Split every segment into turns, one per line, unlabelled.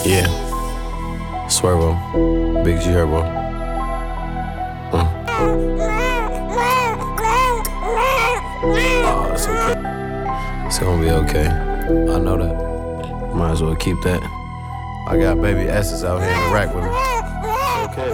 Yeah, Swervo, Big G Herbo. Oh, it's okay. It's gonna be okay. I know that. Might as well keep that. I got baby S's out here in the rack with me. It's okay,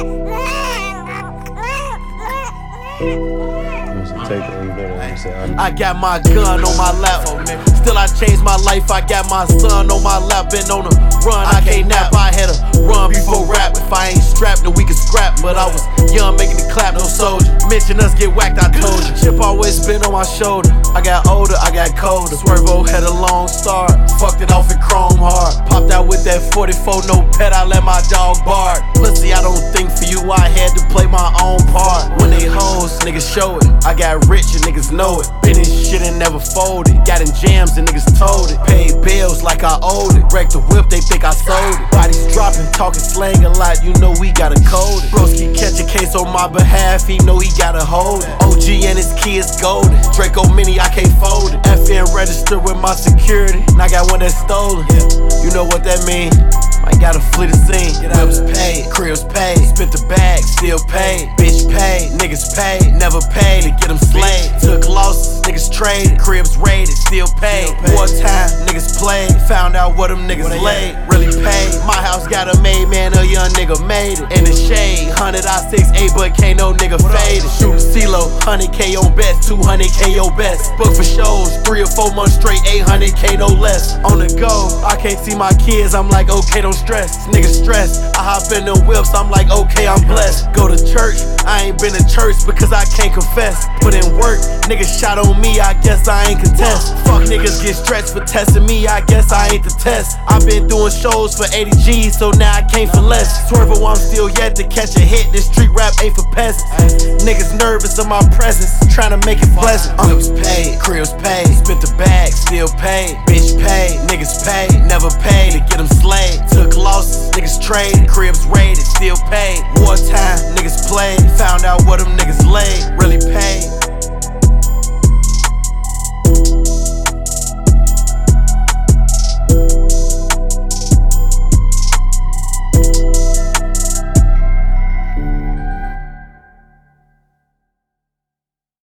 man.
I got my gun on my lap. Still I changed my life, I got my son on my lap. Been on a run, I can't nap. I had to run before rap. If I ain't strapped, then we can scrap. But I was young, making it clap, no soldier. Mention us, get whacked, I told you. Chip always been on my shoulder. I got older, I got colder. Swervo had a long start. Fucked it off in chrome hard. Popped out with that 44, no pet, I let my dog bark. Pussy, I don't think for you, I had to play my own part. When they hoes, niggas show it. I got rich and niggas know it. Been in shit and never folded. Got in jams and niggas told it. Paid bills like I owed it. Wrecked the whip, they think I sold it. Bodies dropping, talking slang a lot, you know we gotta code it. Broski catch a case on my behalf, he know he gotta hold it. OG and his kids golden. Draco Mini, I can't fold it. FN registered with my security, and I got one that's stolen. You know what that mean? I gotta flee the scene. Whips paid, cribs paid, spent the bag, still paid. Bitch paid, niggas paid, never paid to get them slayed. Took losses, niggas traded, cribs raided, still paid. Wartime, niggas played, found out what them niggas laid. Really paid. My house got a made, man, a young nigga made it. In the shade, 100 I6-8, but can't no nigga fade it. Shootin' CeeLo, 100K on bets, 200K your best. Book for shows, 3 or 4 months straight, 800K no less. On the go, I can't see my kids, I'm like, okay, don't stress. Niggas stressed, I hop in the whips, I'm like, okay, I'm blessed. Go to church, I ain't been to church because I can't confess. Put in work, niggas shot on me, I guess I ain't contest. Fuck niggas get stretched for testing me, I guess I ain't the test. I been doing shows for 80 G's, so now I can't for less. Swervo, I'm still yet to catch a hit, this street rap ain't for peasants. Niggas nervous of my presence, trying to make it pleasant. Whips paid, cribs paid, spent the bag, still paid. Bitch paid, niggas paid, never paid to get them slayed. Took losses, niggas traded, cribs raided, still paid. Wartime, niggas played, found out what them niggas laid.